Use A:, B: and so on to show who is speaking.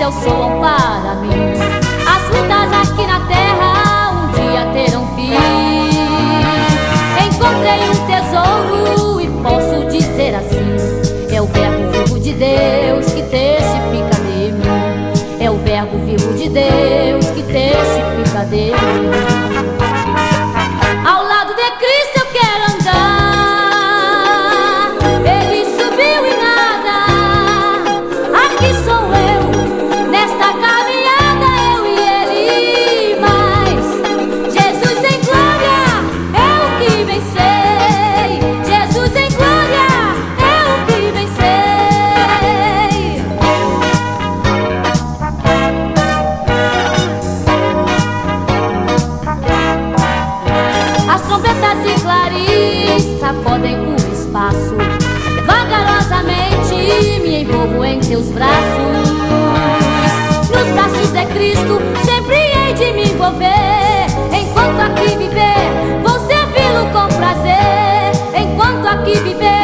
A: céus soam para mim. As lutas aqui na terra um dia terão fim. Encontrei um tesouro e posso dizer assim: é o verbo vivo de Deus que testifica de mim. É o verbo vivo de Deus que testifica de mim. Ao lado de Cristo eu quero andar. Ele subiu e nada. Aqui sou eu, nesta caminhada eu e ele. Mas Jesus em glória, eu que vencei. Jesus em glória, eu que vencei. As trombetas e clarins sacodem o espaço. Vagarosamente me envolvo em teus braços. Nos braços de Cristo sempre hei de me envolver. Enquanto aqui viver, vou servi-lo com prazer. Enquanto aqui viver,